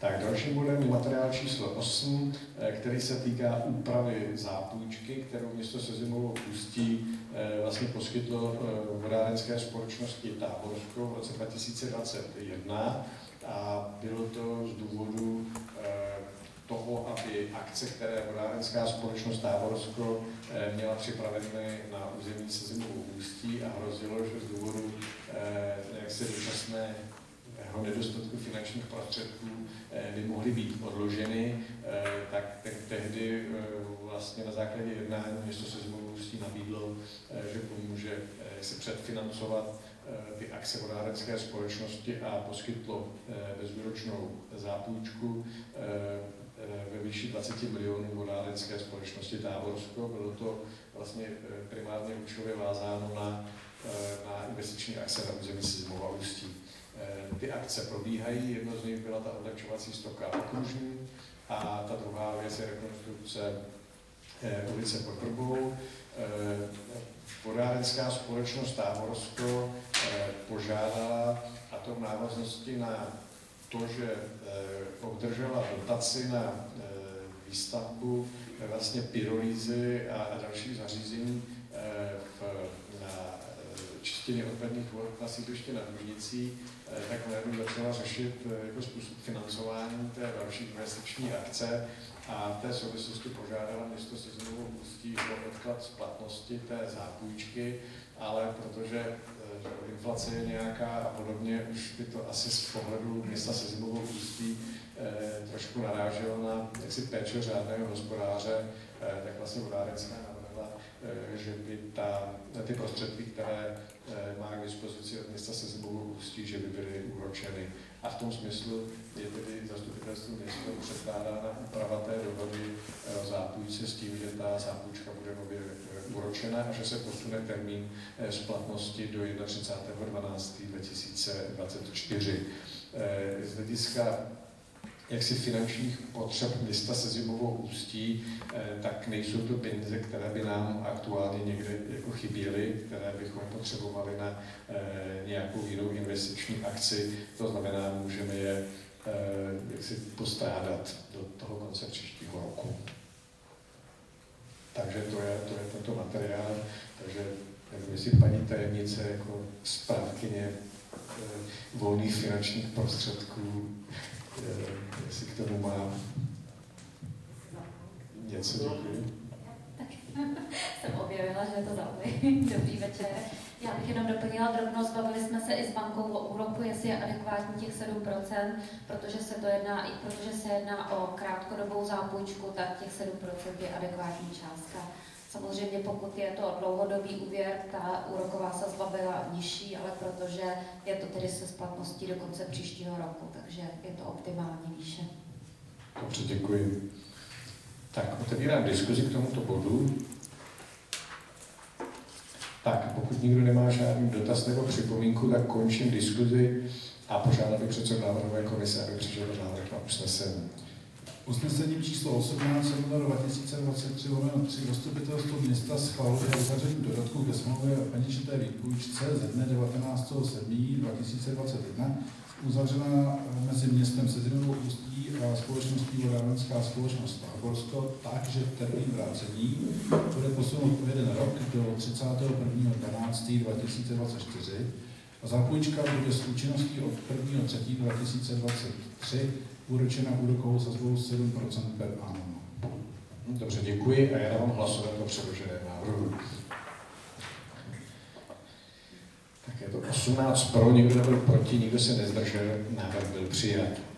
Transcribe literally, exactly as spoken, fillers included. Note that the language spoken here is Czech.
Tak dalším bodem je materiál číslo osm, který se týká úpravy zápůjčky, kterou město Sezimovo Ústí vlastně poskytlo vodárenské společnosti Táborsko v roce dva tisíce dvacet jedna a bylo to z důvodu toho, aby akce, které vodárenská společnost Táborsko měla připravené na území Sezimovo Ústí a hrozilo, že z důvodu jaksi dočasného nedostatku finančních prostředků by mohly být odloženy, tak tehdy vlastně na základě jednání město Sezimovo Ústí nabídlo, že pomůže si předfinancovat ty akce vodárenské společnosti a poskytlo bezúročnou zápůjčku ve výši dvacet milionů vodárenské společnosti Táborsko. Bylo to vlastně primárně účelově vázáno na, na investiční akce na území Sezimova Ústí. Ty akce probíhají, jedno z nich byla ta odlehčovací stoka okružní a ta druhá věc je rekonstrukce ulice pod Vrbou. Vodárenská společnost Táborsko požádala, a to v návaznosti na to, že obdržela dotaci na výstavbu vlastně pyrolízy a dalších zařízení v, na čištění odpadních vod na sídliště nad Lužnicí, tak najednou začala řešit jako způsob financování té další investiční akce a v té souvislosti požádala město Sezimovo Ústí o odklad splatnosti té zápůjčky, ale protože inflace je nějaká a podobně, už by to asi z pohledu města Sezimovo Ústí eh, trošku naráželo na jaksi péče řádného hospodáře, eh, tak vlastně vodárenská navrhla, eh, že by ta, ty prostředky, které eh, má k dispozici od města Sezimovo Ústí, že by byly úročeny. A v tom smyslu je tedy zastupitelstvo město předkládána úprava té dohody o zápůjčce s tím, že ta zápůjčka bude nově úročena a že se posune termín splatnosti do třicátého prvního dvanáctého dva tisíce dvacet čtyři. Z hlediska jaksi finančních potřeb města Sezimovo Ústí, tak nejsou to peníze, které by nám aktuálně někde jako chyběly, které bychom potřebovali na nějakou jinou investiční akci. To znamená, můžeme je jaksi postrádat do toho konce příštího roku. Takže to je, to je tento materiál. Takže nevím, jestli paní tajemnice jako správkyně volných finančních prostředků, jestli k tomu má něco, děkuji. Tak jsem objevila, že je to zaujím. Dobrý večer. Já bych jenom doplnila drobnost, bavili jsme se i s bankou o úroku, jestli je adekvátní těch sedm procent, protože se to jedná, i protože se jedná o krátkodobou zápůjčku, tak těch sedm procent je adekvátní částka. Samozřejmě pokud je to dlouhodobý úvěr, ta úroková sazba byla nižší, ale protože je to tedy se splatností do konce příštího roku, takže je to optimální výše. Dobře, děkuji. Tak, otevírám diskuzi k tomuto bodu. Tak, pokud nikdo nemá žádný dotaz nebo připomínku, tak končím diskuzi a požádám bych předsedu návrhové komise, aby přišel návrh na usnesení. Usnesením číslo osmnáct dva tisíce dvacet tři lomeno tři zastupitelstvo města schvaluje uzavření dodatku ke smlouvě o peněžité výpůjčce ze dne devatenáctého sedmého dva tisíce dvacet jedna uzavřená mezi městem Sezimovo Ústí a společností Vodárenská společnost Táborsko tak, že termín vrácení bude posunut o jeden rok do třicátého prvního dvanáctého dva tisíce dvacet čtyři a zápůjčka bude s účinností od prvního třetího dva tisíce dvacet tři úročena úrokovou sazbou sedm procent per annum. Dobře, děkuji a já dávám hlasovat o předloženém návrhu. Tak je to osmnáct pro, nikdo nebyl proti, nikdo se nezdržel, návrh byl přijat.